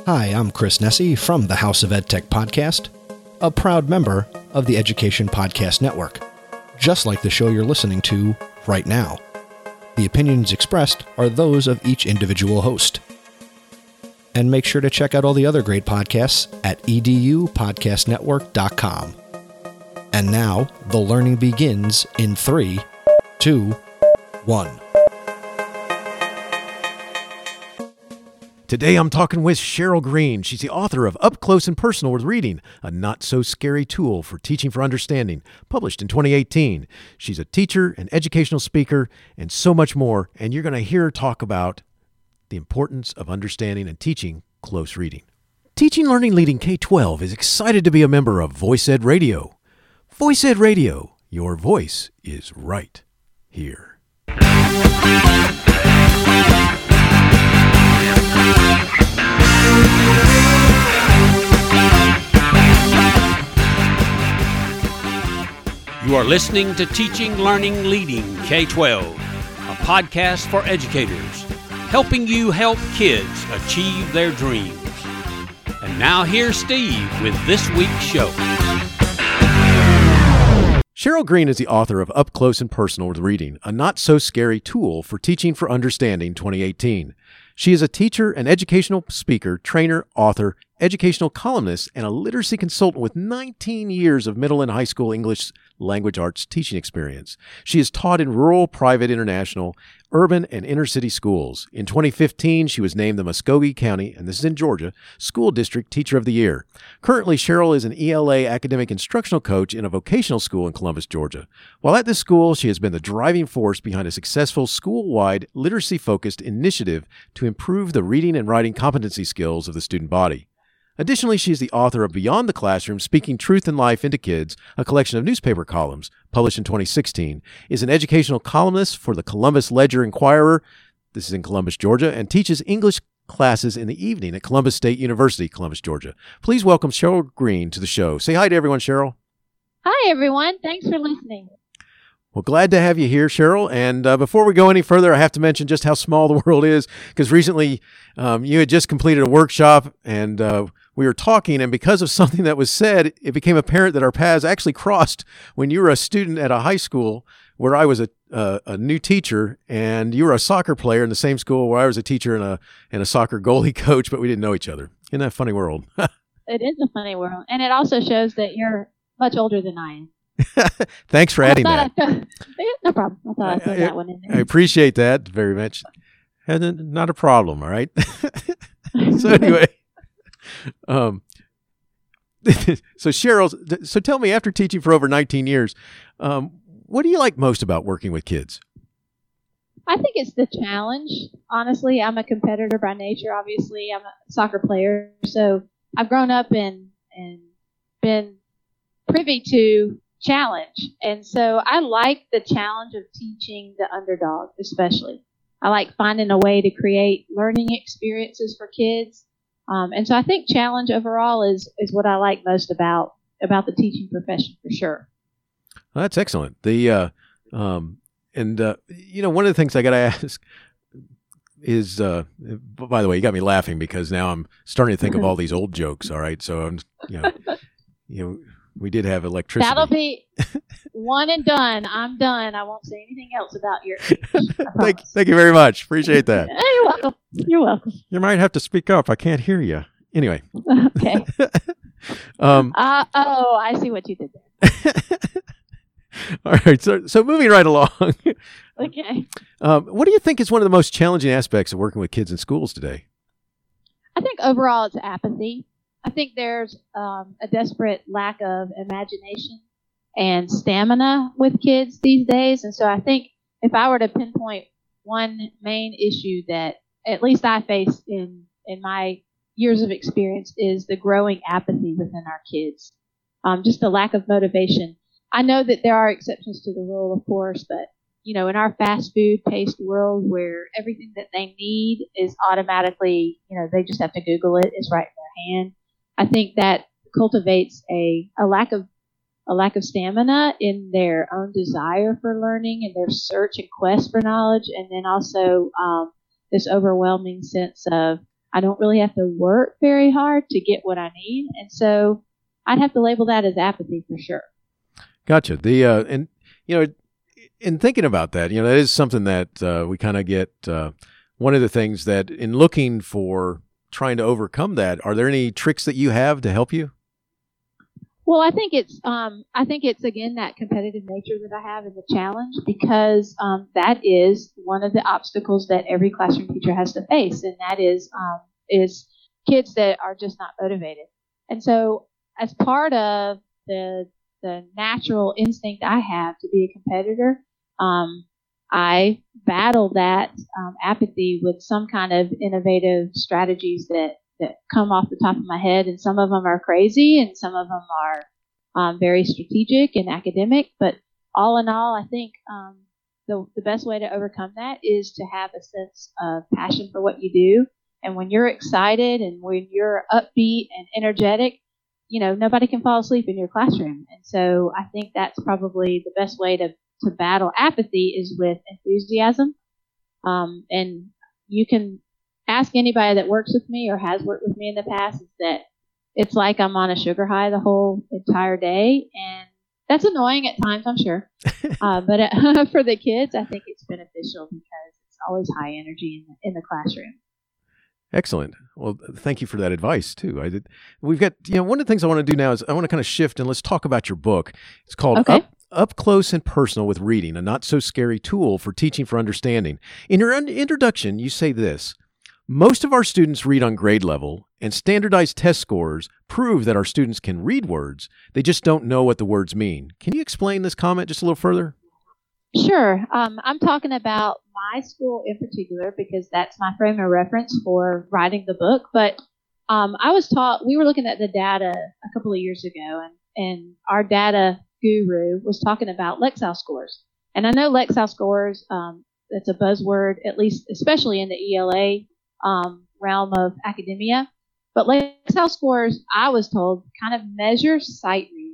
Hi, I'm Chris Nesi from the House of EdTech podcast, a proud member of the Education Podcast Network, just like the show you're listening to right now. The opinions expressed are those of each individual host. And make sure to check out all the other great podcasts at edupodcastnetwork.com. And now, the learning begins in 3, 2, 1. Today I'm talking with Cheryl Green. She's the author of Up Close and Personal with Reading, a not-so-scary tool for teaching for understanding, published in 2018. She's a teacher, an educational speaker, and so much more, and you're going to hear her talk about the importance of understanding and teaching close reading. Teaching Learning Leading K-12 is excited to be a member of Voice Ed Radio. Voice Ed Radio, your voice is right here. You are listening to Teaching, Learning, Leading K-12, a podcast for educators, helping you help kids achieve their dreams. And now here's Steve with this week's show. Cheryl Green is the author of Up Close and Personal with Reading, a not-so-scary tool for teaching for understanding 2018. She is a teacher, an educational speaker, trainer, author, educational columnist, and a literacy consultant with 19 years of middle and high school English language arts teaching experience. She has taught in rural, private, international, urban, and inner-city schools. In 2015, she was named the Muskogee County, and this is in Georgia, School District Teacher of the Year. Currently, Cheryl is an ELA academic instructional coach in a vocational school in Columbus, Georgia. While at this school, she has been the driving force behind a successful school-wide literacy-focused initiative to improve the reading and writing competency skills of the student body. Additionally, she is the author of Beyond the Classroom, Speaking Truth and Life into Kids, a collection of newspaper columns, published in 2016, is an educational columnist for the Columbus Ledger-Inquirer, this is in Columbus, Georgia, and teaches English classes in the evening at Columbus State University, Columbus, Georgia. Please welcome Cheryl Green to the show. Say hi to everyone, Cheryl. Hi, everyone. Thanks for listening. Well, glad to have you here, Cheryl. And before we go any further, I have to mention just how small the world is, because recently you had just completed a workshop, and we were talking, and because of something that was said, it became apparent that our paths actually crossed when you were a student at a high school where I was a new teacher, and you were a soccer player in the same school where I was a teacher and a soccer goalie coach, but we didn't know each other. Isn't that a funny world? It is a funny world, and it also shows that you're much older than I am. Thanks for adding that. No problem. I thought I'd throw that one in there. I appreciate that very much. And not a problem, all right? So anyway, so Cheryl, so tell me, after teaching for over 19 years, what do you like most about working with kids? I think it's the challenge. Honestly, I'm a competitor by nature. Obviously, I'm a soccer player, so I've grown up and been privy to challenge. And so I like the challenge of teaching the underdog, especially. I like finding a way to create learning experiences for kids. And so I think challenge overall is what I like most about the teaching profession, for sure. Well, that's excellent. One of the things I got to ask is, by the way, you got me laughing because now I'm starting to think of all these old jokes. All right. So I'm, we did have electricity. That'll be one and done. I'm done. I won't say anything else about your Thank you very much. Appreciate that. You're welcome. You're welcome. You might have to speak up. I can't hear you. Anyway. Okay. I see what you did there. All right. So moving right along. Okay. What do you think is one of the most challenging aspects of working with kids in schools today? I think overall it's apathy. I think there's a desperate lack of imagination and stamina with kids these days. And so I think if I were to pinpoint one main issue that at least I face in my years of experience is the growing apathy within our kids, just the lack of motivation. I know that there are exceptions to the rule, of course, but in our fast food paced world where everything that they need is automatically, they just have to Google it, it's right in their hand. I think that cultivates a lack of stamina in their own desire for learning and their search and quest for knowledge, and then also this overwhelming sense of I don't really have to work very hard to get what I need. And so I'd have to label that as apathy for sure. Gotcha. And in thinking about that, that is something that we kind of get. One of the things that in looking for trying to overcome that, are there any tricks that you have to help you? Well, I think it's again that competitive nature that I have and the challenge, because that is one of the obstacles that every classroom teacher has to face, and that is kids that are just not motivated. And so, as part of the natural instinct I have to be a competitor, I battle that apathy with some kind of innovative strategies that come off the top of my head, and some of them are crazy, and some of them are very strategic and academic. But all in all, I think the best way to overcome that is to have a sense of passion for what you do. And when you're excited and when you're upbeat and energetic, nobody can fall asleep in your classroom. And so I think that's probably the best way to battle apathy is with enthusiasm. And you can ask anybody that works with me or has worked with me in the past, is that it's like I'm on a sugar high the whole entire day. And that's annoying at times, I'm sure. But for the kids, I think it's beneficial because it's always high energy in the classroom. Excellent. Well, thank you for that advice too. We've got, one of the things I want to do now is I want to kind of shift and let's talk about your book. It's called Up Close and Personal with Reading, a not so scary tool for teaching for understanding. In your introduction, you say this: most of our students read on grade level, and standardized test scores prove that our students can read words. They just don't know what the words mean. Can you explain this comment just a little further? Sure. I'm talking about my school in particular because that's my frame of reference for writing the book. But I was taught, we were looking at the data a couple of years ago, and our data guru was talking about Lexile scores. And I know Lexile scores, that's a buzzword, at least especially in the ELA realm of academia. But Lexile scores, I was told, kind of measure sight reading.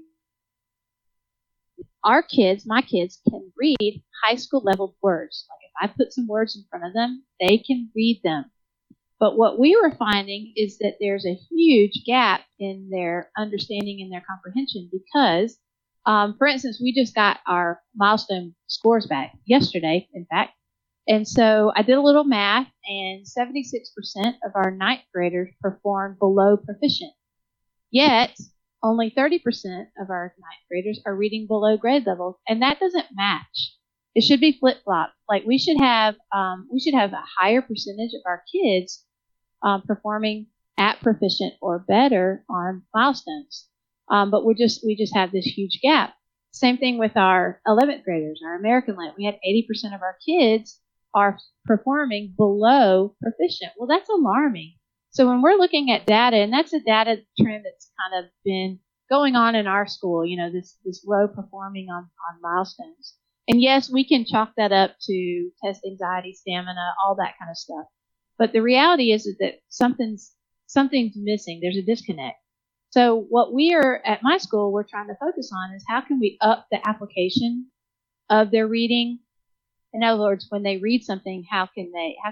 My kids can read high school level words. Like if I put some words in front of them, they can read them. But what we were finding is that there's a huge gap in their understanding and their comprehension because, for instance, we just got our milestone scores back yesterday, in fact. And so I did a little math, and 76% of our ninth graders performed below proficient. Yet, only 30% of our ninth graders are reading below grade level, and that doesn't match. It should be flip-flopped. Like we should have a higher percentage of our kids performing at proficient or better on milestones. But we just have this huge gap. Same thing with our 11th graders, our American Lit. We had 80% of our kids are performing below proficient. Well, that's alarming. So when we're looking at data, and that's a data trend that's kind of been going on in our school, this low performing on milestones. And yes, we can chalk that up to test anxiety, stamina, all that kind of stuff. But the reality is that something's missing. There's a disconnect. So what at my school, we're trying to focus on is how can we up the application of their reading? In other words, when they read something, how can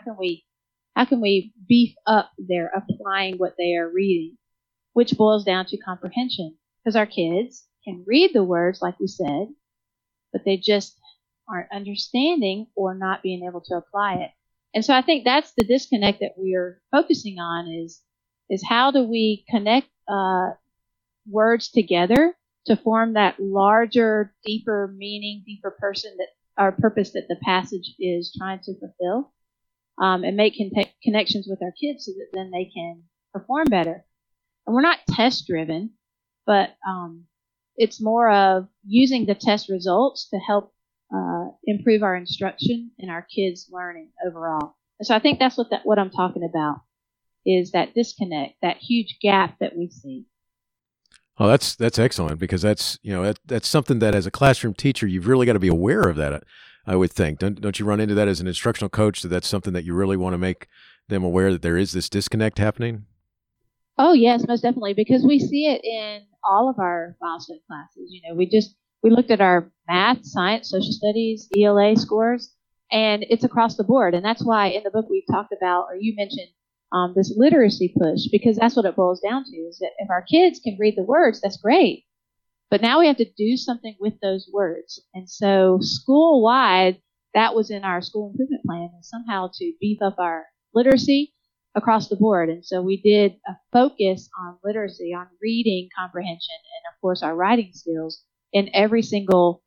we beef up their applying what they are reading, which boils down to comprehension. Because our kids can read the words, like we said, but they just aren't understanding or not being able to apply it. And so I think that's the disconnect that we are focusing on is how do we connect words together to form that larger, deeper meaning, deeper purpose that the passage is trying to fulfill, and make connections with our kids so that then they can perform better. And we're not test driven, but it's more of using the test results to help improve our instruction and our kids' learning overall. And so I think that's what I'm talking about is that disconnect, that huge gap that we see. Oh, that's excellent because that's something that as a classroom teacher you've really got to be aware of that. I would think. Don't you run into that as an instructional coach that's something that you really want to make them aware that there is this disconnect happening? Oh yes, most definitely, because we see it in all of our milestone classes. We looked at our math, science, social studies, ELA scores, and it's across the board. And that's why in the book we talked about, or you mentioned, this literacy push, because that's what it boils down to, is that if our kids can read the words, that's great. But now we have to do something with those words. And so school-wide, that was in our school improvement plan, and somehow to beef up our literacy across the board. And so we did a focus on literacy, on reading comprehension, and of course our writing skills in every single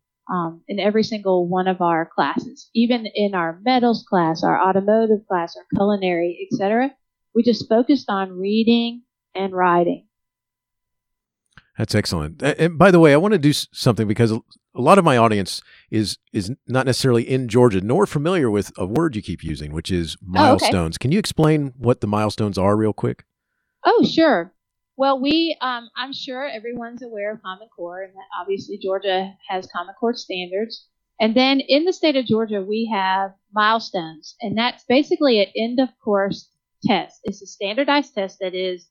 one of our classes. Even in our metals class, our automotive class, our culinary, etc., we just focused on reading and writing. That's excellent. And by the way, I want to do something because a lot of my audience is not necessarily in Georgia nor familiar with a word you keep using, which is milestones. Can you explain what the milestones are real quick? Oh, sure. Well, I'm sure everyone's aware of Common Core, and that obviously Georgia has Common Core standards. And then in the state of Georgia, we have milestones, and that's basically an end-of-course test. It's a standardized test that is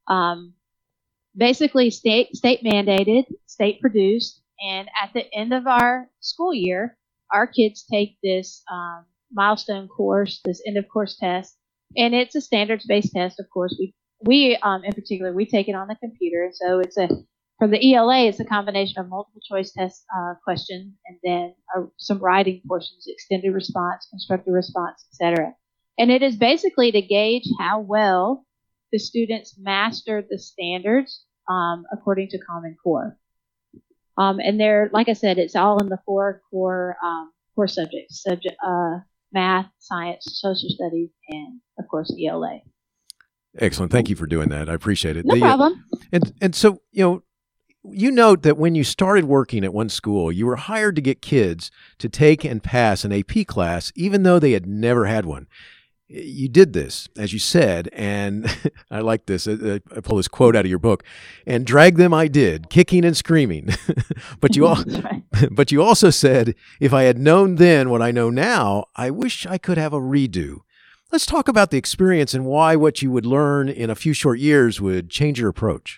basically state mandated, state produced, and at the end of our school year, our kids take this milestone course, this end-of-course test, and it's a standards-based test. Of course, we in particular, we take it on the computer. So for the ELA, it's a combination of multiple choice test questions and then some writing portions, extended response, constructive response, etc. And it is basically to gauge how well the students mastered the standards according to Common Core. And they're, like I said, it's all in the four core subjects: math, science, social studies, and of course ELA. Excellent. Thank you for doing that. I appreciate it. No problem. And so, you note that when you started working at one school, you were hired to get kids to take and pass an AP class, even though they had never had one. You did this, as you said, and I like this. I pull this quote out of your book, and drag them I did, kicking and screaming. But you also said, if I had known then what I know now, I wish I could have a redo. Let's talk about the experience and why what you would learn in a few short years would change your approach.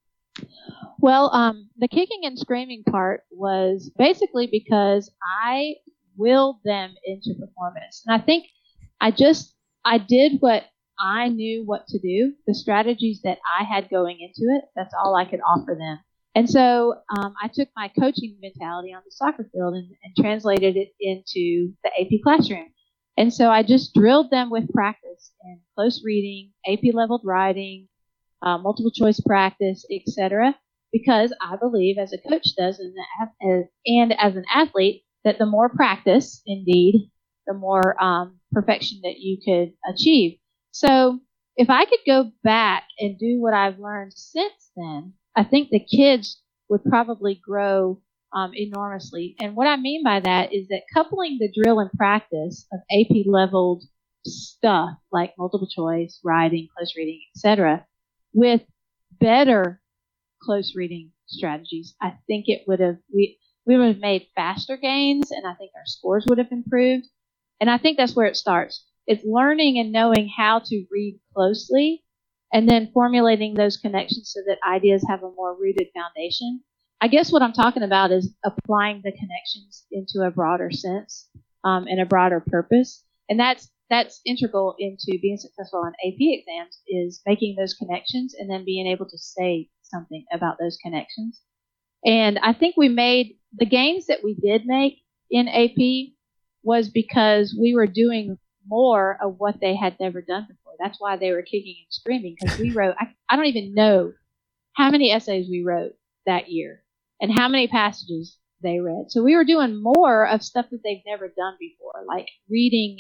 Well, the kicking and screaming part was basically because I willed them into performance. And I think I did what I knew what to do, the strategies that I had going into it. That's all I could offer them. And so I took my coaching mentality on the soccer field and translated it into the AP classroom. And so I just drilled them with practice in close reading, AP-leveled writing, multiple choice practice, etc. Because I believe, as a coach does and as an athlete, that the more practice, indeed, the more perfection that you could achieve. So if I could go back and do what I've learned since then, I think the kids would probably grow enormously. And what I mean by that is that coupling the drill and practice of AP leveled stuff like multiple choice, writing, close reading, etc., with better close reading strategies, I think we would have made faster gains, and I think our scores would have improved. And I think that's where it starts. It's learning and knowing how to read closely and then formulating those connections so that ideas have a more rooted foundation. I guess what I'm talking about is applying the connections into a broader sense and a broader purpose. And that's integral into being successful on AP exams, is making those connections and then being able to say something about those connections. And I think we made the gains that we did make in AP was because we were doing more of what they had never done before. That's why they were kicking and screaming, because we wrote, I don't even know how many essays we wrote that year and how many passages they read. So we were doing more of stuff that they've never done before, like reading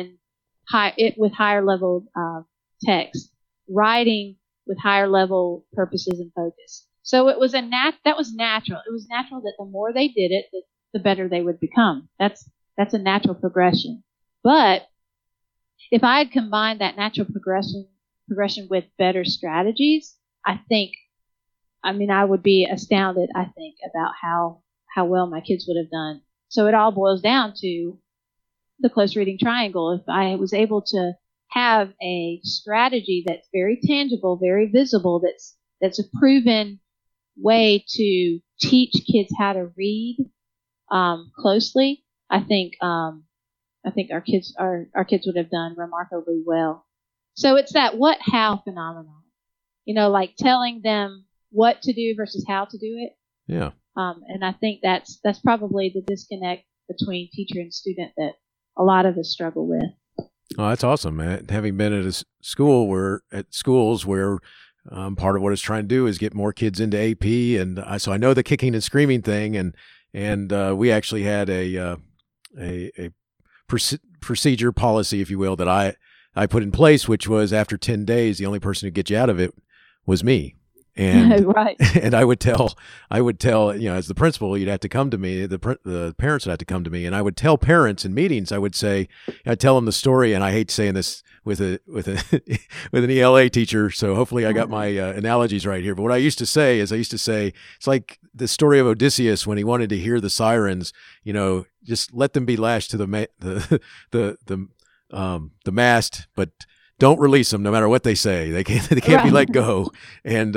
with higher level text, writing with higher level purposes and focus. So it was that was natural. It was natural that the more they did it, the better they would become. That's a natural progression. But if I had combined that natural progression with better strategies, I would be astounded, I think, about how well my kids would have done. So it all boils down to the close reading triangle. If I was able to have a strategy that's very tangible, very visible, that's a proven way to teach kids how to read closely, I think our kids would have done remarkably well. So it's that what, how phenomenon, like telling them what to do versus how to do it. Yeah. And I think that's probably the disconnect between teacher and student that a lot of us struggle with. Oh, that's awesome, man. Having been at schools where part of what it's trying to do is get more kids into AP, and so I know the kicking and screaming thing, and we actually had a procedure policy, if you will, that I put in place, which was after 10 days, the only person who get you out of it was me. And right. And I would tell, as the principal, you'd have to come to me. The parents would have to come to me, and I would tell parents in meetings. I'd tell them the story, and I hate saying this with an ELA teacher, so hopefully I got my analogies right here. But what I used to say it's like the story of Odysseus when he wanted to hear the sirens. Just let them be lashed to the mast, but don't release them no matter what they say. They can't be let go. And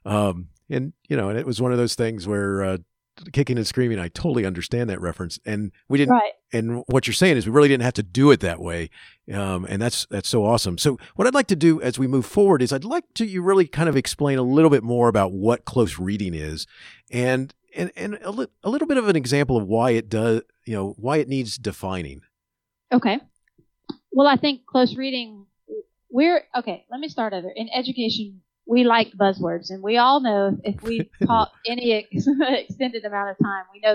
it was one of those things where kicking and screaming, I totally understand that reference. And we didn't, right. And what you're saying is we really didn't have to do it that way. And that's so awesome. So what I'd like to do as we move forward is I'd like you really kind of explain a little bit more about what close reading is and a little bit of an example of why it does, why it needs defining. Okay. Well, I think close reading, let me start over. In education, we like buzzwords, and we all know if we taught any extended amount of time, we know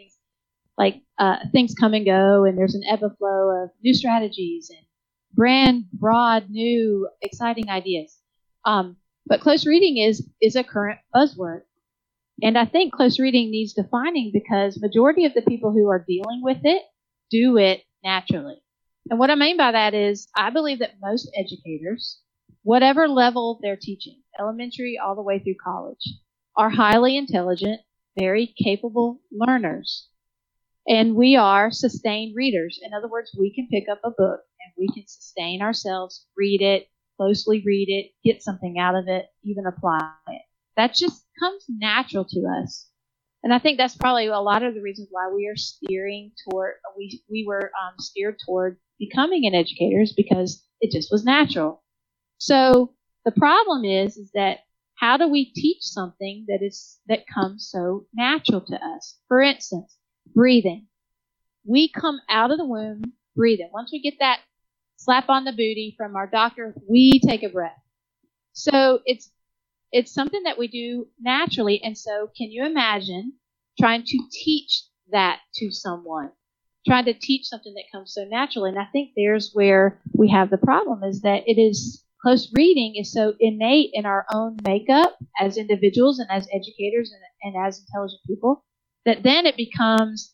that things come and go, and there's an ebb and flow of new strategies and broad, new, exciting ideas. But close reading is a current buzzword. And I think close reading needs defining because majority of the people who are dealing with it do it naturally. And what I mean by that is I believe that most educators, whatever level they're teaching, elementary all the way through college, are highly intelligent, very capable learners. And we are sustained readers. In other words, we can pick up a book and we can sustain ourselves, read it, closely read it, get something out of it, even apply it. That just comes natural to us. And I think that's probably a lot of the reasons why we are steering toward, we were steered toward becoming an educator is because it just was natural. So the problem is that how do we teach something that comes so natural to us? For instance, breathing. We come out of the womb breathing. Once we get that slap on the booty from our doctor, we take a breath. So it's something that we do naturally. And so can you imagine trying to teach that to someone? Trying to teach something that comes so naturally. And I think there's where we have the problem is that close reading is so innate in our own makeup as individuals and as educators and as intelligent people that then it becomes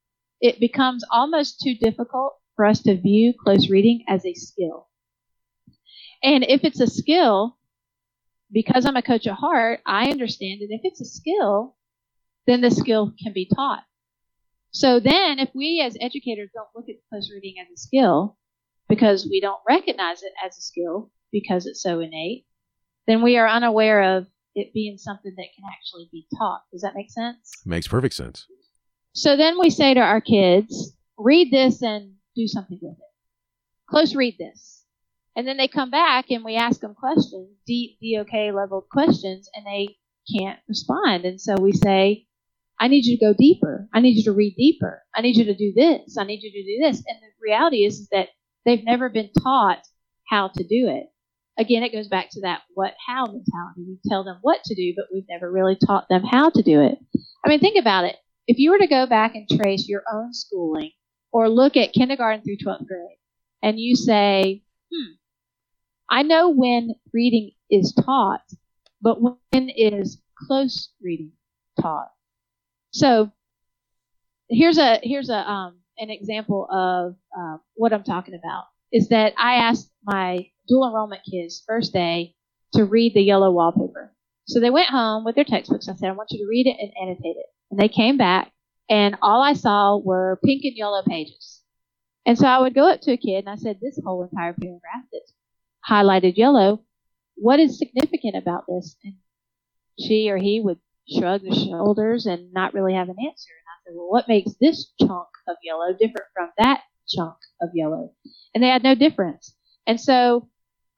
almost too difficult for us to view close reading as a skill. And if it's a skill, because I'm a coach at heart, I understand that if it's a skill, then the skill can be taught. So then if we as educators don't look at close reading as a skill because we don't recognize it as a skill because it's so innate, then we are unaware of it being something that can actually be taught. Does that make sense? Makes perfect sense. So then we say to our kids, read this and do something with it. Close read this. And then they come back and we ask them questions, deep DOK level questions, and they can't respond. And so we say, I need you to go deeper. I need you to read deeper. I need you to do this. I need you to do this. And the reality is that they've never been taught how to do it. Again, it goes back to that what, how mentality. We tell them what to do, but we've never really taught them how to do it. I mean, think about it. If you were to go back and trace your own schooling or look at kindergarten through 12th grade and you say, I know when reading is taught, but when is close reading taught? So here's an example of what I'm talking about. Is that I asked my dual enrollment kids first day to read the yellow wallpaper. So they went home with their textbooks. I said, I want you to read it and annotate it. And they came back, and all I saw were pink and yellow pages. And so I would go up to a kid, and I said, this whole entire paragraph that's highlighted yellow, what is significant about this? And she or he would shrug their shoulders and not really have an answer. And I said, well, what makes this chunk of yellow different from that chunk of yellow? And they had no difference. And so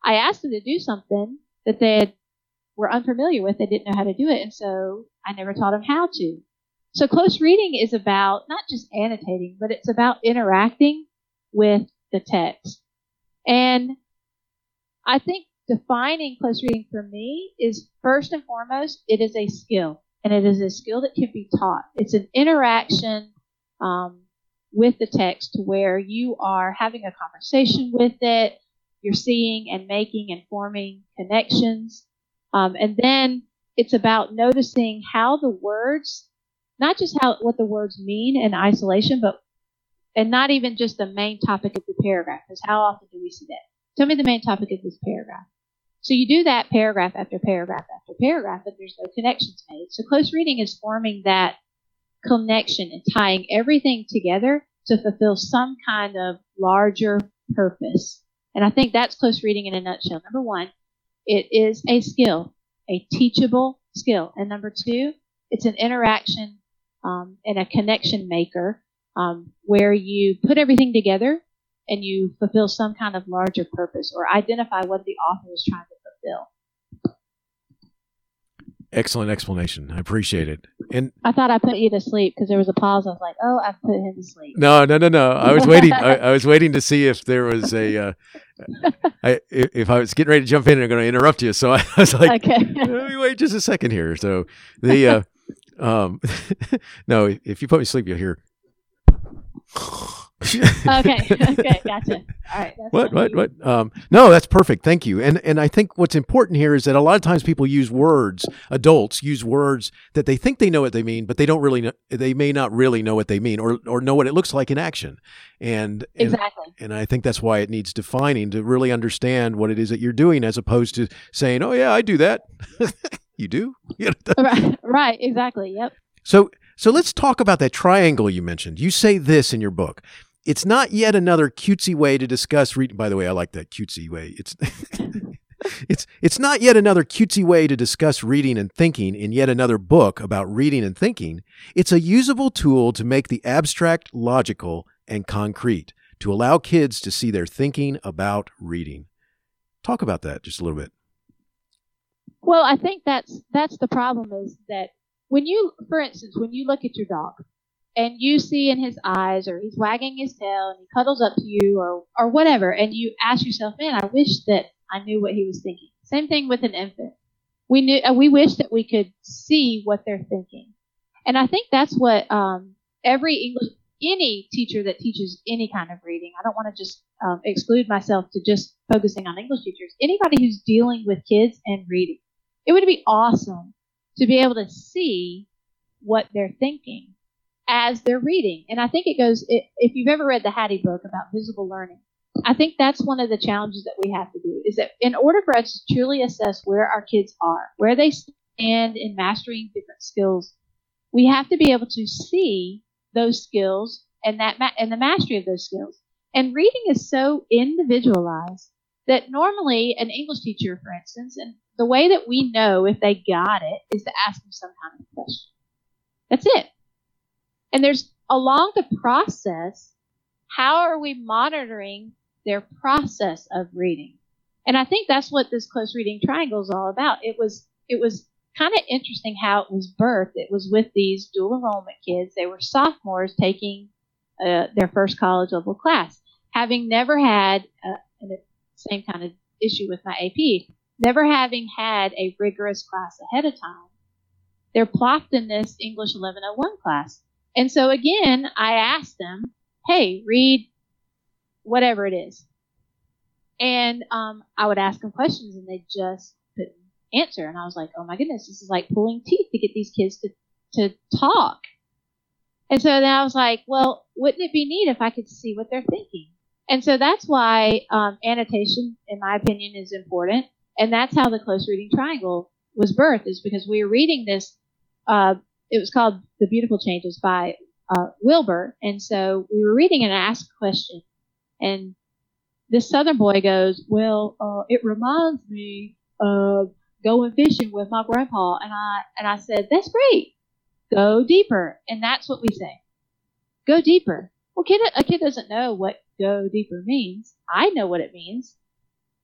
I asked them to do something that were unfamiliar with. They didn't know how to do it, and so I never taught them how to. So close reading is about not just annotating, but it's about interacting with the text. And I think defining close reading for me is, first and foremost, it is a skill. And it is a skill that can be taught. It's an interaction with the text where you are having a conversation with it. You're seeing and making and forming connections. And then it's about noticing how the words, not just what the words mean in isolation, and not even just the main topic of the paragraph, because how often do we see that? Tell me the main topic of this paragraph. So you do that paragraph after paragraph after paragraph, but there's no connections made. So close reading is forming that connection and tying everything together to fulfill some kind of larger purpose. And I think that's close reading in a nutshell. Number one, it is a skill, a teachable skill. And number two, it's an interaction and a connection maker where you put everything together and you fulfill some kind of larger purpose or identify what the author is trying to fulfill. Excellent explanation. I appreciate it. And I thought I put you to sleep because there was a pause. I was like, "Oh, I've put him to sleep." No. I was waiting. I was waiting to see if there was a. If I was getting ready to jump in and going to interrupt you, so I was like, "Okay, let me wait just a second here." So the no, if you put me to sleep, you'll hear. Okay, gotcha. All right. What? No, that's perfect. Thank you. And I think what's important here is that a lot of times people use words, adults use words that they think they know what they mean, but they don't really know, they may not really know what they mean or know what it looks like in action. And exactly. And I think that's why it needs defining to really understand what it is that you're doing, as opposed to saying, "Oh yeah, I do that." You do? Right. Exactly. Yep. So let's talk about that triangle you mentioned. You say this in your book. It's not yet another cutesy way to discuss reading. By the way, I like that cutesy way. It's not yet another cutesy way to discuss reading and thinking in yet another book about reading and thinking. It's a usable tool to make the abstract logical and concrete, to allow kids to see their thinking about reading. Talk about that just a little bit. Well, I think that's the problem, is that for instance, when you look at your dog and you see in his eyes, or he's wagging his tail and he cuddles up to you or whatever, and you ask yourself, "Man, I wish that I knew what he was thinking." Same thing with an infant. We wish that we could see what they're thinking. And I think that's what any teacher that teaches any kind of reading, I don't want to just exclude myself to just focusing on English teachers, anybody who's dealing with kids and reading, it would be awesome to be able to see what they're thinking as they're reading. And I think it goes, if you've ever read the Hattie book about visible learning, I think that's one of the challenges that we have to do, is that in order for us to truly assess where our kids are, where they stand in mastering different skills, we have to be able to see those skills and the mastery of those skills. And reading is so individualized that normally an English teacher, for instance, and the way that we know if they got it is to ask them some kind of question. That's it. And there's along the process, how are we monitoring their process of reading? And I think that's what this close reading triangle is all about. It was kind of interesting how it was birthed. It was with these dual enrollment kids. They were sophomores taking their first college level class, having never had the same kind of issue with my AP. Never having had a rigorous class ahead of time, they're plopped in this English 1101 class. And so again, I asked them, "Hey, read whatever it is." And I would ask them questions and they just couldn't answer. And I was like, "Oh my goodness, this is like pulling teeth to get these kids to talk." And so then I was like, well, wouldn't it be neat if I could see what they're thinking? And so that's why annotation, in my opinion, is important. And that's how the close reading triangle was birthed, is because we were reading this. It was called The Beautiful Changes by Wilbur. And so we were reading and I asked a question. And this Southern boy goes, "Well, it reminds me of going fishing with my grandpa." And I said, "That's great. Go deeper." And that's what we say. Go deeper. Well, a kid doesn't know what go deeper means. I know what it means.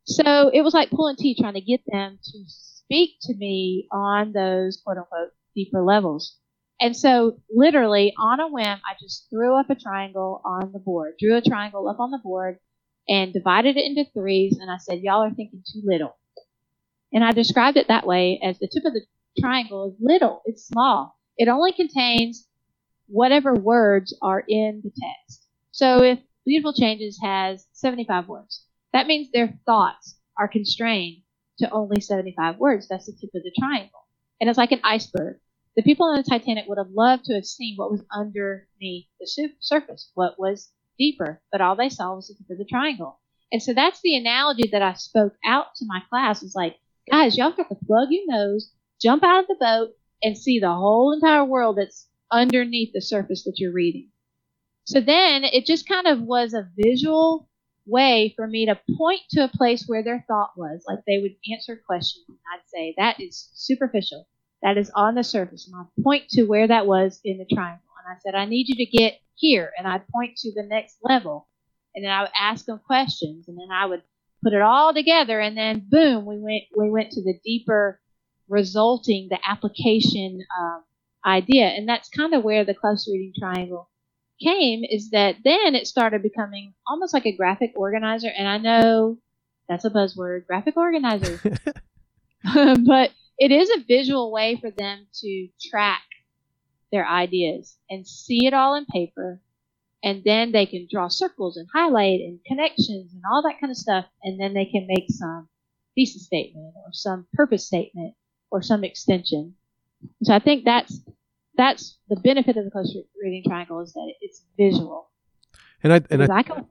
So it was like pulling teeth trying to get them to speak to me on those quote unquote deeper levels. And so literally on a whim, I just threw up a triangle on the board, drew a triangle up on the board and divided it into threes. And I said, y'all are thinking too little. And I described it that way as the tip of the triangle is little. It's small. It only contains whatever words are in the text. So if Beautiful Changes has 75 words, that means their thoughts are constrained to only 75 words. That's the tip of the triangle. And it's like an iceberg. The people on the Titanic would have loved to have seen what was underneath the surface, what was deeper, but all they saw was the tip of the triangle. And so that's the analogy that I spoke out to my class. Was like, guys, y'all have to plug your nose, jump out of the boat, and see the whole entire world that's underneath the surface that you're reading. So then it just kind of was a visual way for me to point to a place where their thought was. Like they would answer questions, and I'd say, that is superficial. That is on the surface. And I'd point to where that was in the triangle. And I said, I need you to get here. And I'd point to the next level. And then I would ask them questions. And then I would put it all together. And then, boom, we went to the deeper resulting, the application idea. And that's kind of where the close reading triangle came, is that then it started becoming almost like a graphic organizer. And I know that's a buzzword, graphic organizer. But it is a visual way for them to track their ideas and see it all in paper. And then they can draw circles and highlight and connections and all that kind of stuff. And then they can make some thesis statement or some purpose statement or some extension. So I think that's the benefit of the close reading triangle, is that it's visual. I can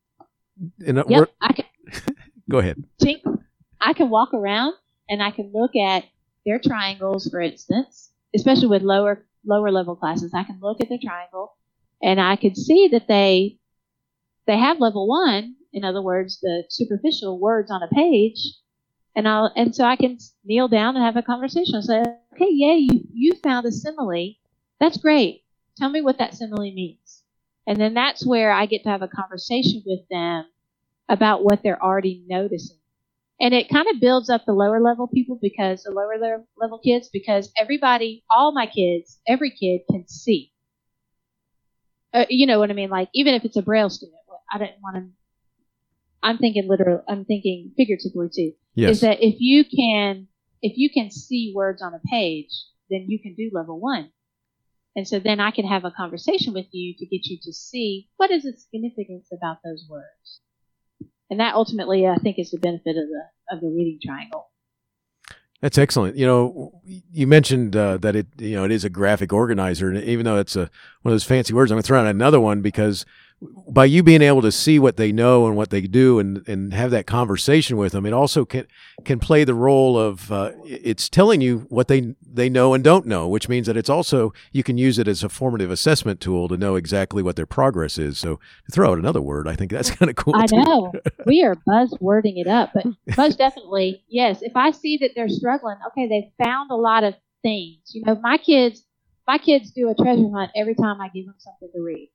go ahead. I can walk around and I can look at their triangles, for instance, especially with lower level classes. I can look at their triangle and I could see that they have level 1, in other words, the superficial words on a page, and so I can kneel down and have a conversation and say, okay, yeah, you found a simile. That's great. Tell me what that simile means. And then that's where I get to have a conversation with them about what they're already noticing. And it kind of builds up the lower level people, because the lower level kids, because all my kids, every kid can see. You know what I mean? Like, even if it's a Braille student, I'm thinking figuratively too. Yes. Is that if you can see words on a page, then you can do level 1. And so then I can have a conversation with you to get you to see what is the significance about those words. And that ultimately, I think, is the benefit of the reading triangle. That's excellent. You mentioned that it is a graphic organizer, and even though it's one of those fancy words, I'm going to throw out another one, because by you being able to see what they know and what they do and have that conversation with them, it also can play the role of it's telling you what they know and don't know, which means that it's also, you can use it as a formative assessment tool to know exactly what their progress is. So to throw out another word, I think that's kind of cool. I know. We are buzzwording it up, but most definitely, yes. If I see that they're struggling, okay, they've found a lot of things. My kids do a treasure hunt every time I give them something to read.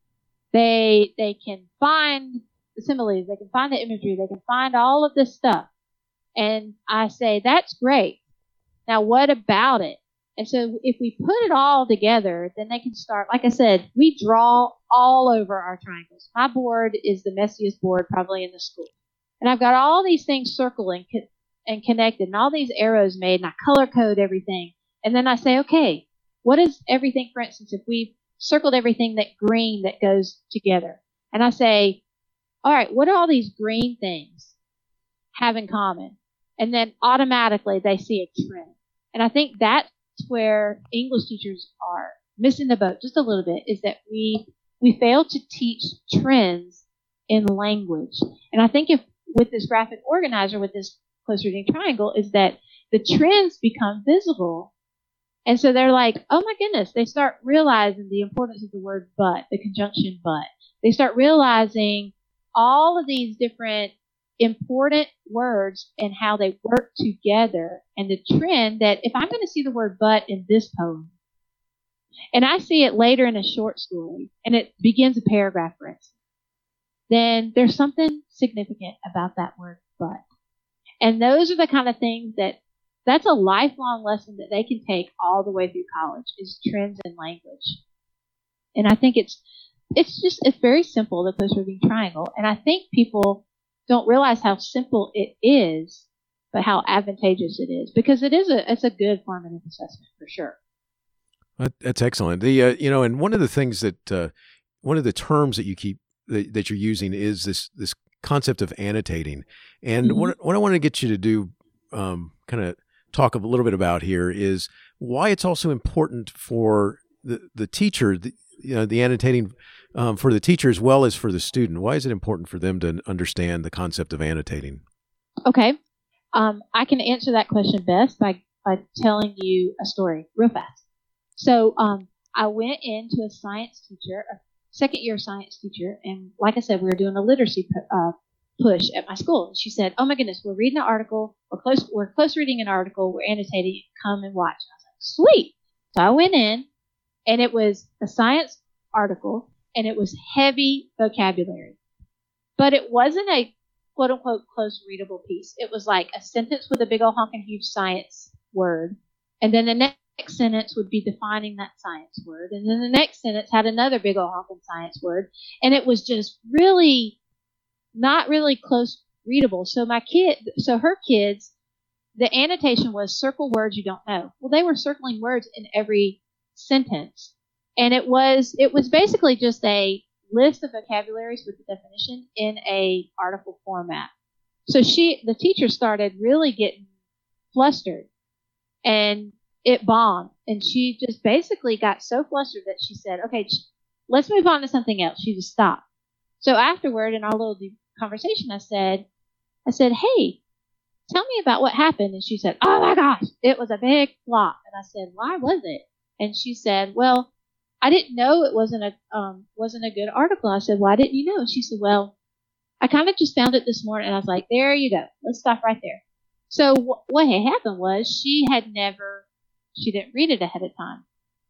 They can find the similes, they can find the imagery, they can find all of this stuff. And I say, that's great. Now what about it? And so if we put it all together, then they can start, like I said, we draw all over our triangles. My board is the messiest board probably in the school. And I've got all these things circling and connected and all these arrows made, and I color code everything. And then I say, okay, what is everything, for instance, if we've circled everything that green that goes together. And I say, all right, what do all these green things have in common? And then automatically they see a trend. And I think that's where English teachers are missing the boat just a little bit, is that we fail to teach trends in language. And I think if with this graphic organizer, with this close reading triangle, is that the trends become visible. And so they're like, oh my goodness, they start realizing the importance of the word but, the conjunction but. They start realizing all of these different important words and how they work together, and the trend that if I'm going to see the word but in this poem, and I see it later in a short story, and it begins a paragraph, for instance, then there's something significant about that word but. And those are the kind of things that's a lifelong lesson that they can take all the way through college, is trends in language. And I think it's very simple, the close reading triangle. And I think people don't realize how simple it is, but how advantageous it is, because it's a good formative assessment for sure. That's excellent. And one of the things that one of the terms that you keep that you're using is this concept of annotating. And what I want to get you to do, kind of talk a little bit about here, is why it's also important for the teacher, the annotating for the teacher as well as for the student. Why is it important for them to understand the concept of annotating? Okay. I can answer that question best by telling you a story real fast. So I went into a science teacher, a second-year science teacher, and like I said, we were doing a literacy push at my school. And she said, "Oh my goodness, we're reading an article. We're close reading an article. We're annotating. Come and watch." And I was like, "Sweet!" So I went in, and it was a science article, and it was heavy vocabulary, but it wasn't a quote-unquote close readable piece. It was like a sentence with a big old honking huge science word, and then the next sentence would be defining that science word, and then the next sentence had another big old honking science word, and it was just really not really close readable. So her kids, the annotation was circle words you don't know. Well, they were circling words in every sentence, and it was basically just a list of vocabularies with the definition in a article format. So the teacher started really getting flustered, and it bombed. And she just basically got so flustered that she said, "Okay, let's move on to something else." She just stopped. So afterward, in our little conversation, I said, "Hey, tell me about what happened." And she said, "Oh my gosh, it was a big flop." And I said, "Why was it?" And she said, "Well, I didn't know it wasn't a good article." I said, "Why didn't you know?" And she said, "Well, I kind of just found it this morning." And I was like, "There you go. Let's stop right there." So what had happened was she didn't read it ahead of time.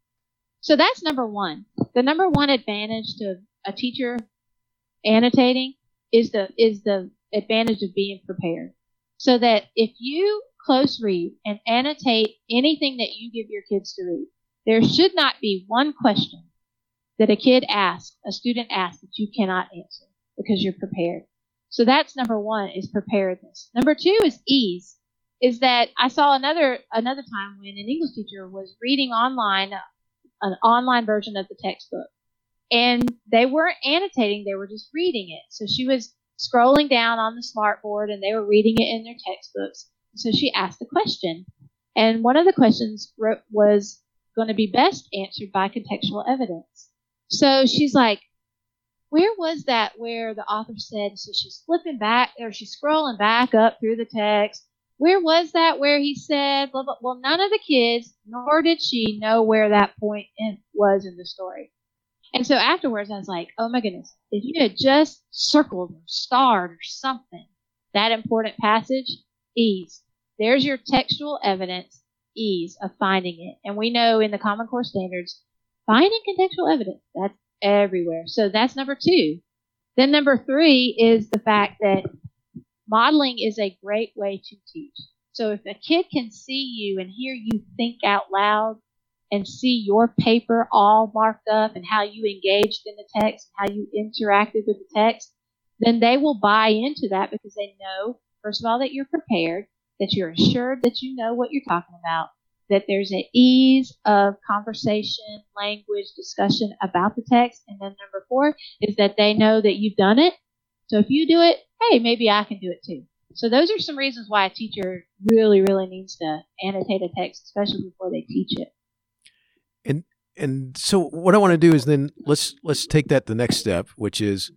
So that's number one. The number one advantage to a teacher annotating is the advantage of being prepared. So that if you close read and annotate anything that you give your kids to read, there should not be one question that a student asks that you cannot answer because you're prepared. So that's number one, is preparedness. Number two is ease. Is that I saw another time when an English teacher was reading online, an online version of the textbook, and they weren't annotating, they were just reading it. So she was scrolling down on the smartboard, and they were reading it in their textbooks. So she asked a question, and one of the questions was going to be best answered by contextual evidence. So she's like, "Where was that where the author said," so she's flipping back, or she's scrolling back up through the text, "Where was that where he said, blah, blah." Well, none of the kids, nor did she, know where that point was in the story. And so afterwards, I was like, "Oh my goodness, if you had just circled or starred or something, that important passage, ease. There's your textual evidence, ease of finding it." And we know in the Common Core standards, finding contextual evidence, that's everywhere. So that's number two. Then number three is the fact that modeling is a great way to teach. So if a kid can see you and hear you think out loud and see your paper all marked up and how you engaged in the text, how you interacted with the text, then they will buy into that because they know, first of all, that you're prepared, that you're assured that you know what you're talking about, that there's an ease of conversation, language, discussion about the text. And then number four is that they know that you've done it. So if you do it, hey, maybe I can do it too. So those are some reasons why a teacher really, really needs to annotate a text, especially before they teach it. And so what I want to do is then let's take that the next step, which is,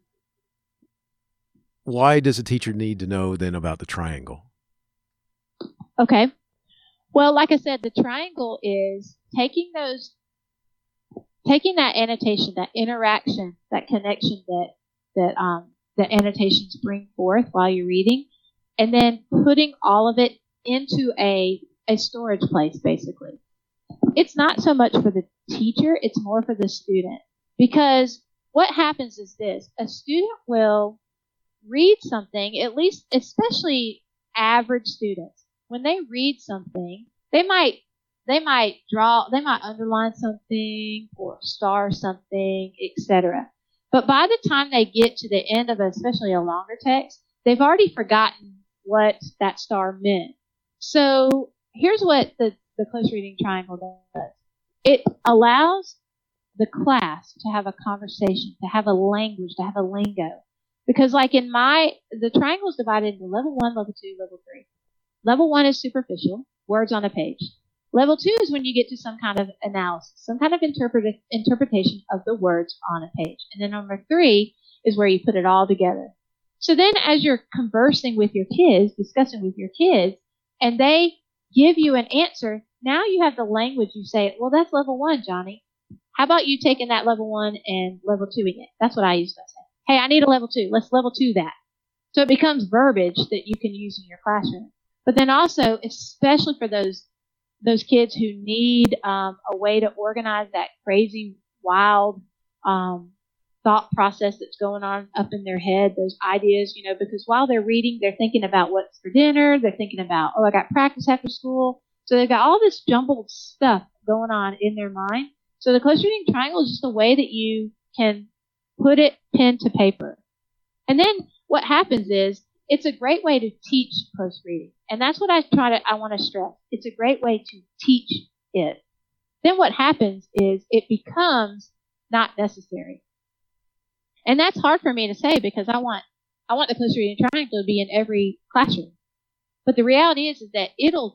why does a teacher need to know then about the triangle? Okay. Well, like I said, the triangle is taking that annotation, that interaction, that connection that annotations bring forth while you're reading, and then putting all of it into a storage place, basically. It's not so much for the teacher, it's more for the student. Because what happens is this: a student will read something, at least, especially average students, when they read something, they might underline something or star something, etc. But by the time they get to the end of especially a longer text, they've already forgotten what that star meant. So here's what the close reading triangle does. It allows the class to have a conversation, to have a language, to have a lingo. Because like the triangle is divided into level 1, level 2, level 3. Level 1 is superficial, words on a page. Level 2 is when you get to some kind of analysis, some kind of interpretation of the words on a page. And then number 3 is where you put it all together. So then as you're conversing with your kids, discussing with your kids, and they give you an answer, now you have the language. You say, well, that's level 1, Johnny. How about you taking that level 1 and level 2ing it? That's what I used to say. Hey, I need a level 2. Let's level 2 that. So it becomes verbiage that you can use in your classroom. But then also, especially for those kids who need a way to organize that crazy, wild thought process that's going on up in their head, those ideas, because while they're reading, they're thinking about what's for dinner. They're thinking about, I got practice after school. So they've got all this jumbled stuff going on in their mind. So the close reading triangle is just a way that you can put it pen to paper. And then what happens is it's a great way to teach close reading. And that's what I want to stress. It's a great way to teach it. Then what happens is it becomes not necessary. And that's hard for me to say because I want the close reading triangle to be in every classroom. But the reality is that it'll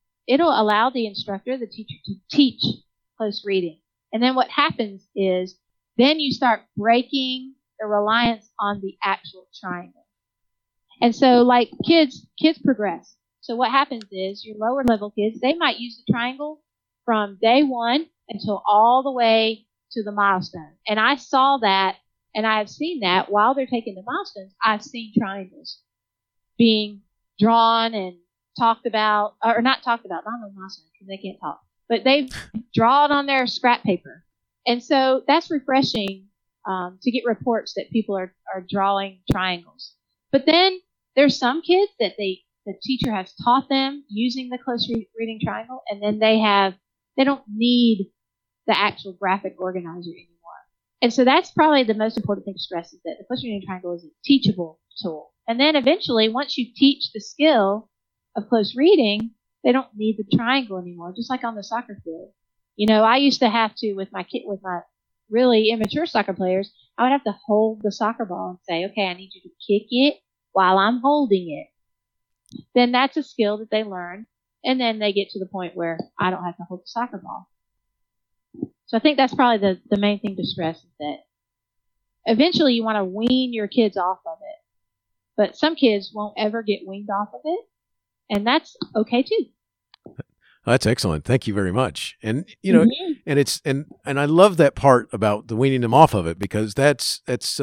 allow the instructor, the teacher, to teach close reading. And then what happens is then you start breaking the reliance on the actual triangle. And so like kids progress. So what happens is your lower level kids, they might use the triangle from day 1 until all the way to the milestone. And I saw that, and I have seen that while they're taking the milestones, I've seen triangles being drawn and talked about, or not talked about, not on the milestone because they can't talk, but they've drawn on their scrap paper. And so that's refreshing to get reports that people are drawing triangles. But then there's some kids that the teacher has taught them using the close reading triangle, and then they don't need the actual graphic organizer anymore. And so that's probably the most important thing to stress is that the close reading triangle is a teachable tool. And then eventually, once you teach the skill of close reading, they don't need the triangle anymore, just like on the soccer field. I used to have to, with my really immature soccer players, I would have to hold the soccer ball and say, okay, I need you to kick it while I'm holding it. Then that's a skill that they learn, and then they get to the point where I don't have to hold the soccer ball. So I think that's probably the main thing to stress is that eventually you want to wean your kids off of it. But some kids won't ever get weaned off of it, and that's okay too. That's excellent. Thank you very much. And and I love that part about the weaning them off of it, because that's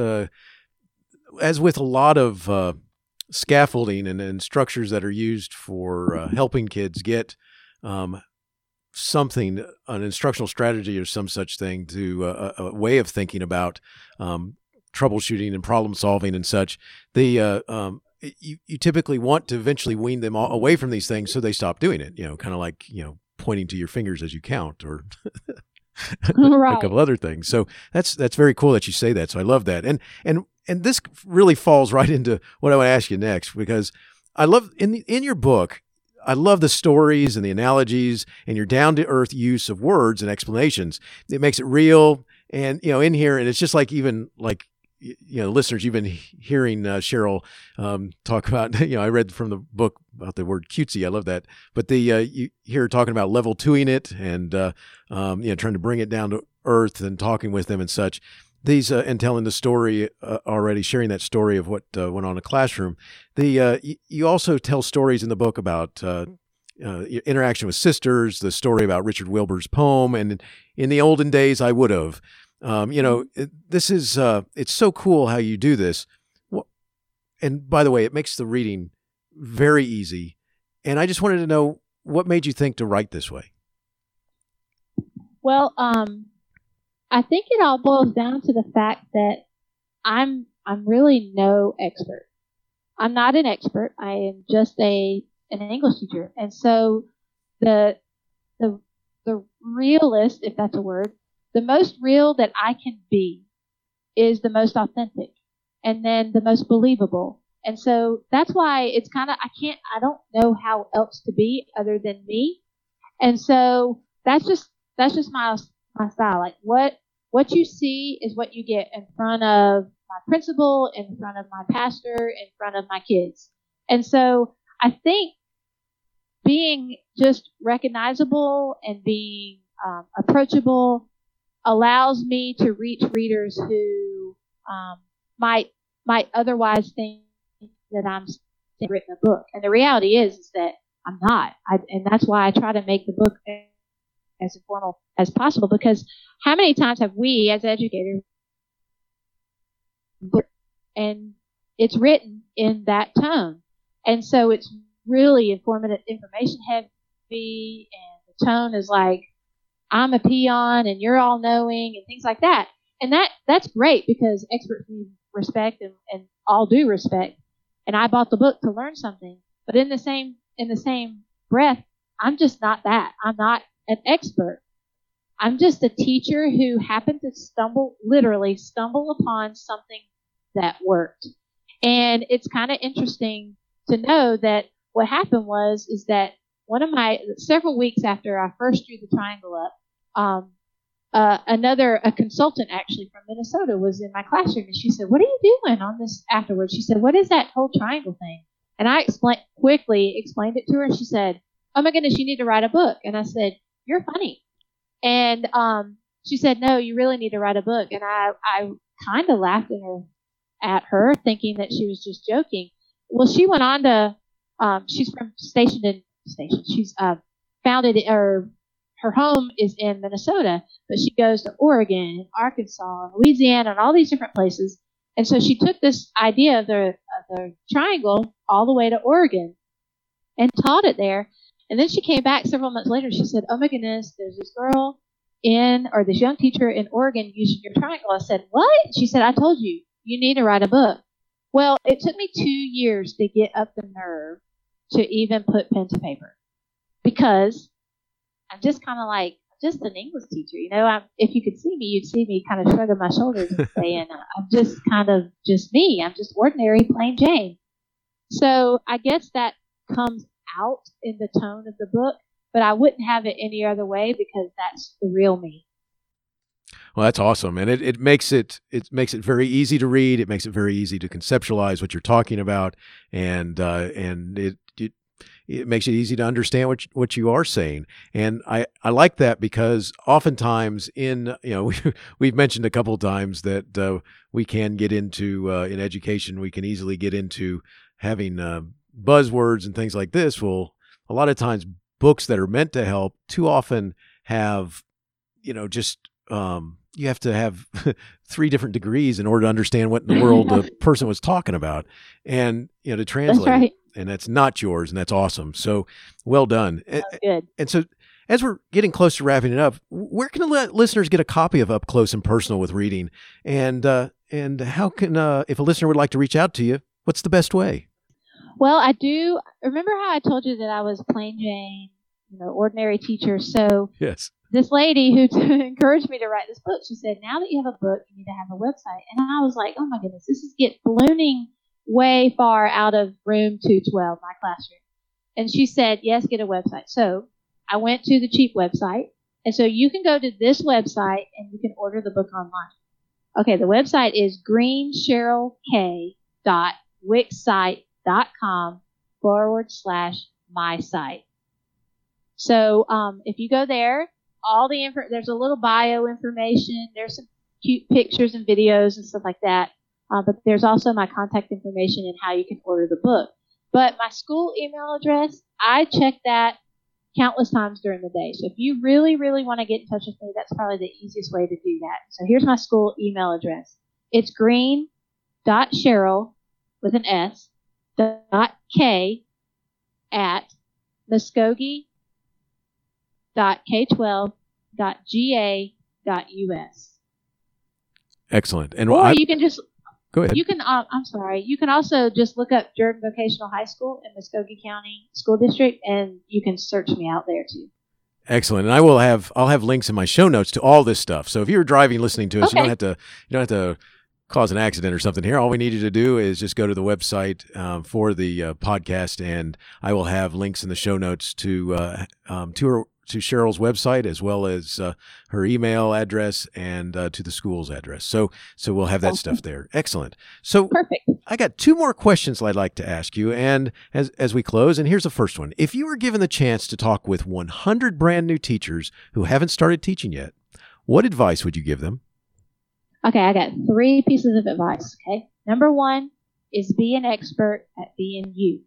as with a lot of scaffolding and structures that are used for helping kids get something, an instructional strategy or some such thing, to a way of thinking about troubleshooting and problem solving and such. You typically want to eventually wean them away from these things so they stop doing it, kind of like, pointing to your fingers as you count, or right. A couple other things. So that's very cool that you say that. So I love that. And this really falls right into what I want to ask you next, because I love in your book, I love the stories and the analogies and your down to earth use of words and explanations. It makes it real. And, in here, and it's just like, even like, listeners, you've been hearing Cheryl talk about, I read from the book about the word cutesy. I love that. But you hear her talking about level 2ing it and, trying to bring it down to earth and talking with them and such. These, and telling the story already, sharing that story of what went on in a classroom. You also tell stories in the book about interaction with sisters, the story about Richard Wilbur's poem, and in the olden days, I would have. This is, it's so cool how you do this. And by the way, it makes the reading very easy. And I just wanted to know, what made you think to write this way? Well, I think it all boils down to the fact that I'm really no expert. I'm not an expert. I am just an English teacher. And so the realist, if that's a word, the most real that I can be is the most authentic and then the most believable. And so that's why it's kind of, I don't know how else to be other than me. And so that's just my style. Like what you see is what you get in front of my principal, in front of my pastor, in front of my kids. And so I think being just recognizable and being approachable allows me to reach readers who might otherwise think that I'm written a book. And the reality is that I'm not. And that's why I try to make the book as informal as possible, because how many times have we as educators, and it's written in that tone. And so it's really informative, information heavy, and the tone is like, I'm a peon and you're all knowing and things like that. And that's great because experts need respect and all due respect. And I bought the book to learn something. But in the same breath, I'm just not that. I'm not an expert. I'm just a teacher who happened to literally stumble upon something that worked. And it's kind of interesting to know that what happened is that several weeks after I first drew the triangle up, a consultant actually from Minnesota was in my classroom, and she said, "What are you doing on this afterwards?" She said, "What is that whole triangle thing?" And I quickly explained it to her, and she said, "Oh my goodness, you need to write a book." And I said, "You're funny." And she said, "No, you really need to write a book." And I kind of laughed at her, thinking that she was just joking. Well, she went on to, she's from Station. She's founded, or her home is in Minnesota, but she goes to Oregon and Arkansas and Louisiana and all these different places. And so she took this idea of the triangle all the way to Oregon and taught it there. And then she came back several months later. She said, "Oh my goodness, there's this girl this young teacher in Oregon using your triangle." I said, "What?" She said, "I told you, you need to write a book." Well, it took me 2 years to get up the nerve to even put pen to paper, because I'm just kind of like, just an English teacher. If you could see me, you'd see me kind of shrugging my shoulders and saying, I'm just kind of just me. I'm just ordinary, plain Jane. So I guess that comes out in the tone of the book, but I wouldn't have it any other way, because that's the real me. Well, that's awesome. And it makes it very easy to read. It makes it very easy to conceptualize what you're talking about. And it makes it easy to understand what you are saying. And I like that, because oftentimes we've mentioned a couple of times that we can get into, in education, we can easily get into having buzzwords and things like this. Well, a lot of times books that are meant to help too often have, you have to have 3 different degrees in order to understand what in the world the person was talking about, and to translate. That's right. And that's not yours, and that's awesome. So well done. Good. And so as we're getting close to wrapping it up, where can the listeners get a copy of Up Close and Personal with Reading? And how can, if a listener would like to reach out to you, what's the best way? Well, I do. Remember how I told you that I was plain Jane, ordinary teacher? So yes. This lady who encouraged me to write this book, she said, "Now that you have a book, you need to have a website." And I was like, "Oh my goodness, this is ballooning way far out of room 212, my classroom." And she said, "Yes, get a website." So I went to the cheap website. And so you can go to this website and you can order the book online. Okay, the website is greencherylk.wixsite.com/my-site. So if you go there, there's a little bio information. There's some cute pictures and videos and stuff like that. But there's also my contact information and how you can order the book. But my school email address, I check that countless times during the day. So if you really, really want to get in touch with me, that's probably the easiest way to do that. So here's my school email address. It's green.cheryl with an S .k at muskogee.k12.ga.us. Excellent. And or you can just Go ahead. You can, I'm sorry, you can also just look up Jordan Vocational High School in Muskogee County School District, and you can search me out there too. Excellent. And I'll have links in my show notes to all this stuff. So if you're driving listening to us, Okay. you don't have to cause an accident or something here. All we need you to do is just go to the website for the podcast, and I will have links in the show notes to Cheryl's website, as well as her email address and to the school's address. So we'll have that stuff there. Excellent. So Perfect. I got two more questions I'd like to ask you, and as we close, and here's the first one. If you were given the chance to talk with 100 brand new teachers who haven't started teaching yet, what advice would you give them? Okay, I got 3 pieces of advice, okay? Number 1 is be an expert at being you.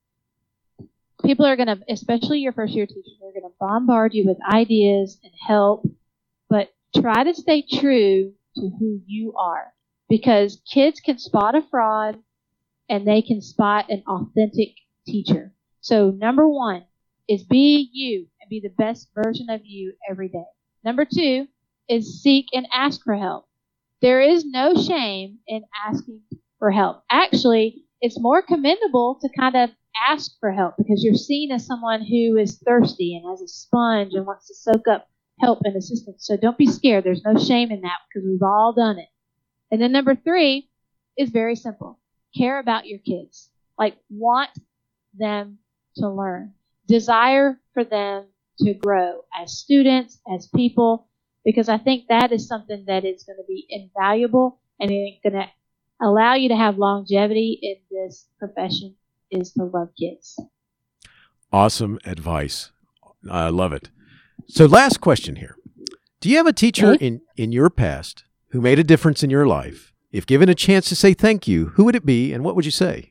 People are going to, especially your first year teachers, are going to bombard you with ideas and help, but try to stay true to who you are, because kids can spot a fraud and they can spot an authentic teacher. So number 1 is be you and be the best version of you every day. Number 2 is seek and ask for help. There is no shame in asking for help. Actually, it's more commendable to kind of ask for help, because you're seen as someone who is thirsty and has a sponge and wants to soak up help and assistance. So don't be scared. There's no shame in that, because we've all done it. And then number 3 is very simple. Care about your kids. Like, want them to learn. Desire for them to grow as students, as people, because I think that is something that is going to be invaluable, and it's going to allow you to have longevity in this profession, is to love kids. Awesome advice. I love it. So last question here. Do you have a teacher in your past who made a difference in your life? If given a chance to say thank you, who would it be, and what would you say?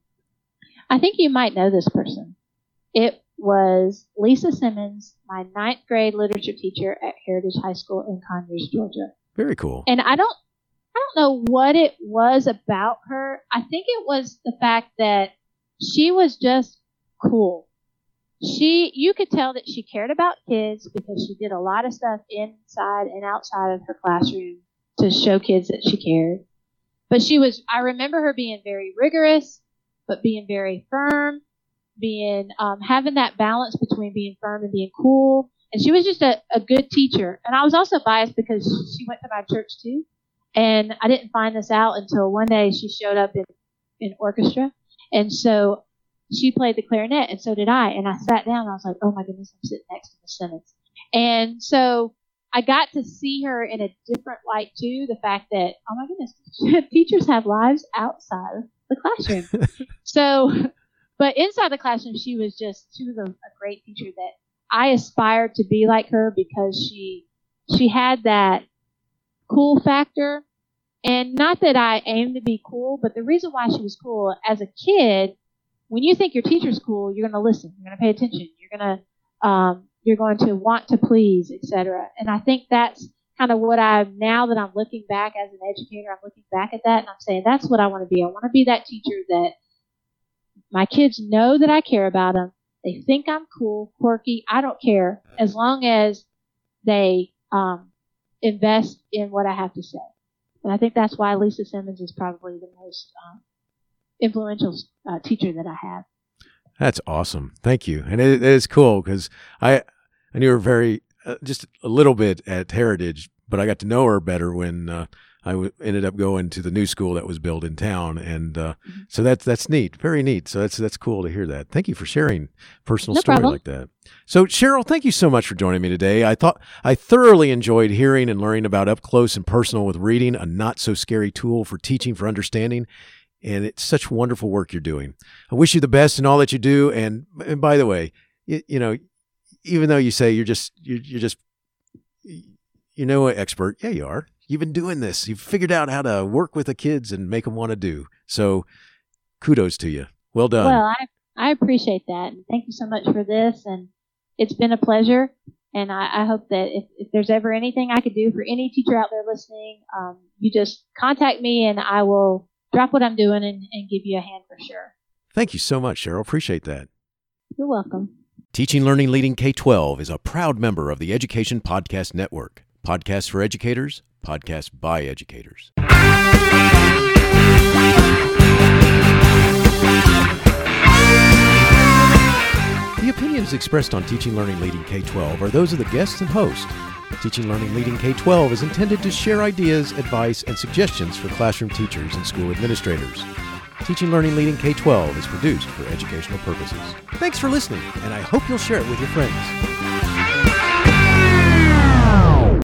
I think you might know this person. It was Lisa Simmons, my 9th grade literature teacher at Heritage High School in Conyers, Georgia. Very cool. And I don't know what it was about her. I think it was the fact that she was just cool. You could tell that she cared about kids, because she did a lot of stuff inside and outside of her classroom to show kids that she cared. But I remember her being very rigorous, but being very firm, being, having that balance between being firm and being cool. And she was just a good teacher. And I was also biased because she went to my church too. And I didn't find this out until one day she showed up in orchestra. And so she played the clarinet, and so did I. And I sat down and I was like, oh my goodness, I'm sitting next to Miss Simmons. And so I got to see her in a different light too. The fact that, oh my goodness, teachers have lives outside of the classroom. So, but inside the classroom, she was a great teacher that I aspired to be like her, because she had that cool factor. And not that I aimed to be cool, but the reason why she was cool, as a kid, when you think your teacher's cool, you're going to listen, you're going to pay attention, you're going to want to please, etc. And I think that's kind of what now that I'm looking back as an educator, I'm looking back at that and I'm saying that's what I want to be. I want to be that teacher that my kids know that I care about them. They think I'm cool, quirky. I don't care, as long as they invest in what I have to say. And I think that's why Lisa Simmons is probably the most influential teacher that I have. That's awesome. Thank you. And it is cool, because I knew her very, just a little bit at Heritage, but I got to know her better when I ended up going to the new school that was built in town. And so that's neat. Very neat. So that's cool to hear that. Thank you for sharing personal story problem. like that. So Cheryl, thank you so much for joining me today. I thoroughly enjoyed hearing and learning about Up Close and Personal with Reading, a not so scary tool for teaching for understanding. And it's such wonderful work you're doing. I wish you the best in all that you do. And by the way, you know, even though you say you're just an expert, yeah, you are. You've been doing this. You've figured out how to work with the kids and make them want to do. So kudos to you. Well done. Well, I appreciate that. And thank you so much for this. And it's been a pleasure. And I hope that if there's ever anything I could do for any teacher out there listening, you just contact me and I will drop what I'm doing and give you a hand for sure. Thank you so much, Cheryl. Appreciate that. You're welcome. Teaching, Learning, Leading K-12 is a proud member of the Education Podcast Network. Podcasts for educators, podcasts by educators. opinions expressed on Teaching, Learning, Leading K-12 are those of the guests and host. Teaching, Learning, Leading K-12 is intended to share ideas, advice, and suggestions for classroom teachers and school administrators. Teaching, Learning, Leading K-12 is produced for educational purposes. Thanks for listening, and I hope you'll share it with your friends.